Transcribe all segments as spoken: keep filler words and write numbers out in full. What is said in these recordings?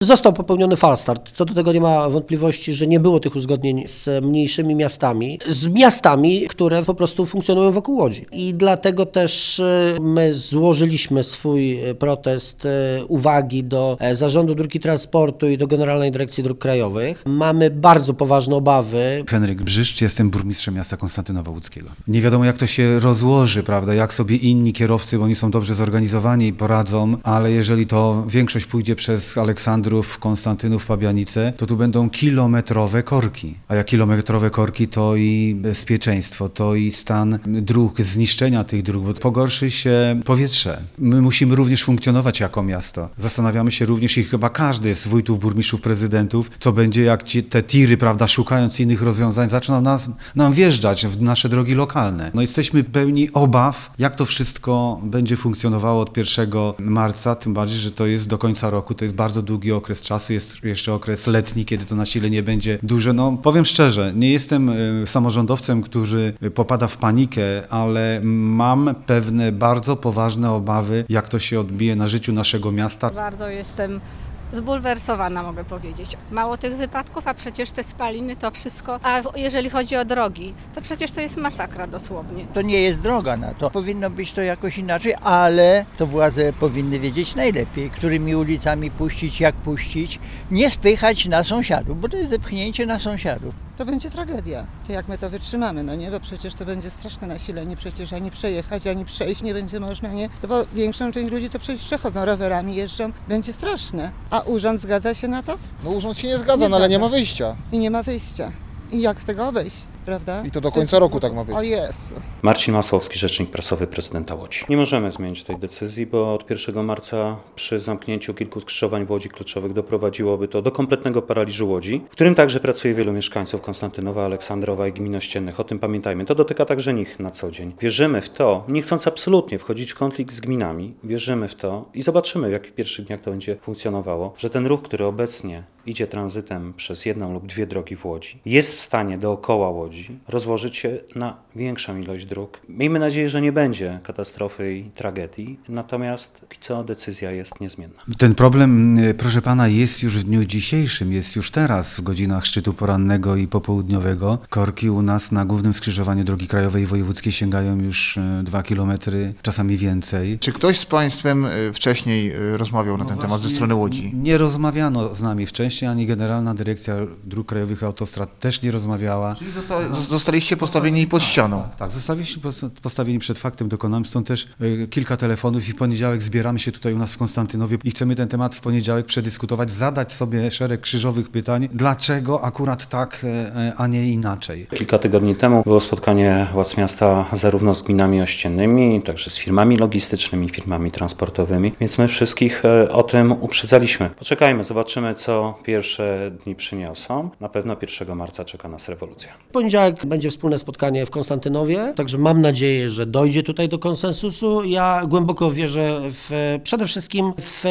Został popełniony falstart. Co do tego nie ma wątpliwości, że nie było tych uzgodnień z mniejszymi miastami, z miastami, które po prostu funkcjonują wokół Łodzi. I dlatego też my złożyliśmy swój protest, uwagi do Zarządu Dróg i Transportu i do Generalnej Dyrekcji Dróg Krajowych. Mamy bardzo poważne obawy. Henryk Brzyszcz, jestem burmistrzem miasta Konstantynowa Łódzkiego. Nie wiadomo, jak to się rozłoży, prawda, jak sobie inni kierowcy, bo oni są dobrze zorganizowani i poradzą, ale jeżeli to większość pójdzie przez Aleksandrów, Konstantynów, Pabianice, to tu będą kilometrowe korki. A jak kilometrowe korki, to i bezpieczeństwo, to i stan dróg, zniszczenia tych dróg, bo pogorszy się powietrze. My musimy również funkcjonować jako miasto. Zastanawiamy się również i chyba każdy z wójtów, burmistrzów, prezydentów, co będzie, jak ci, te tiry, prawda, szukając innych rozwiązań, zaczną nas, nam wjeżdżać w nasze drogi lokalne. No jesteśmy pełni obaw, jak to wszystko będzie funkcjonowało od pierwszego marca, tym bardziej, że to jest do końca roku, to jest bardzo długi okres czasu, jest jeszcze okres letni, kiedy to nasilenie będzie duże. No powiem szczerze, nie jestem y, samorządowcem, który popada w panikę, ale mam pewne bardzo poważne obawy, jak to się odbije na życiu naszego miasta. Bardzo jestem zbulwersowana, mogę powiedzieć. Mało tych wypadków, a przecież te spaliny to wszystko, a jeżeli chodzi o drogi, to przecież to jest masakra dosłownie. To nie jest droga na to. Powinno być to jakoś inaczej, ale to władze powinny wiedzieć najlepiej, którymi ulicami puścić, jak puścić, nie spychać na sąsiadów, bo to jest zepchnięcie na sąsiadów. To będzie tragedia. To jak my to wytrzymamy, no nie? Bo przecież to będzie straszne nasilenie, przecież ani przejechać, ani przejść nie będzie można, nie? No bo większą część ludzi to przecież przechodzą rowerami, jeżdżą, będzie straszne. A urząd zgadza się na to? No urząd się nie zgadza, Nie no ale zgadza. nie ma wyjścia. I nie ma wyjścia. I jak z tego obejść, prawda? I to do końca roku tak ma być. O Jezu. Marcin Masłowski, rzecznik prasowy prezydenta Łodzi. Nie możemy zmienić tej decyzji, bo od pierwszego marca przy zamknięciu kilku skrzyżowań w Łodzi kluczowych doprowadziłoby to do kompletnego paraliżu Łodzi, w którym także pracuje wielu mieszkańców Konstantynowa, Aleksandrowa i gmin ościennych. O tym pamiętajmy. To dotyka także nich na co dzień. Wierzymy w to, nie chcąc absolutnie wchodzić w konflikt z gminami, wierzymy w to i zobaczymy, w jakich pierwszych dniach to będzie funkcjonowało, że ten ruch, który obecnie idzie tranzytem przez jedną lub dwie drogi w Łodzi, jest w stanie dookoła Łodzi rozłożyć się na większą ilość dróg. Miejmy nadzieję, że nie będzie katastrofy i tragedii, natomiast póki co decyzja jest niezmienna. Ten problem, proszę pana, jest już w dniu dzisiejszym, jest już teraz w godzinach szczytu porannego i popołudniowego. Korki u nas na głównym skrzyżowaniu drogi krajowej i wojewódzkiej sięgają już dwa kilometry, czasami więcej. Czy ktoś z państwem wcześniej rozmawiał na No ten właśnie, temat ze strony Łodzi? Nie rozmawiano z nami wcześniej, ani Generalna Dyrekcja Dróg Krajowych i Autostrad też nie rozmawiała. Czyli zosta- zostaliście postawieni pod ścianą. Tak, tak, zostaliśmy postawieni przed faktem dokonanym, stąd też y, kilka telefonów i w poniedziałek zbieramy się tutaj u nas w Konstantynowie i chcemy ten temat w poniedziałek przedyskutować, zadać sobie szereg krzyżowych pytań, dlaczego akurat tak, y, a nie inaczej. Kilka tygodni temu było spotkanie władz miasta zarówno z gminami ościennymi, także z firmami logistycznymi, firmami transportowymi, więc my wszystkich o tym uprzedzaliśmy. Poczekajmy, zobaczymy, co pierwsze dni przyniosą. Na pewno pierwszego marca czeka nas rewolucja. W poniedziałek będzie wspólne spotkanie w Konstantynowie, także mam nadzieję, że dojdzie tutaj do konsensusu. Ja głęboko wierzę w, przede wszystkim w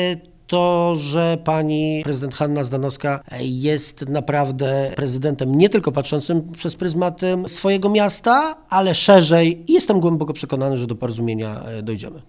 to, że pani prezydent Hanna Zdanowska jest naprawdę prezydentem nie tylko patrzącym przez pryzmat swojego miasta, ale szerzej i jestem głęboko przekonany, że do porozumienia dojdziemy.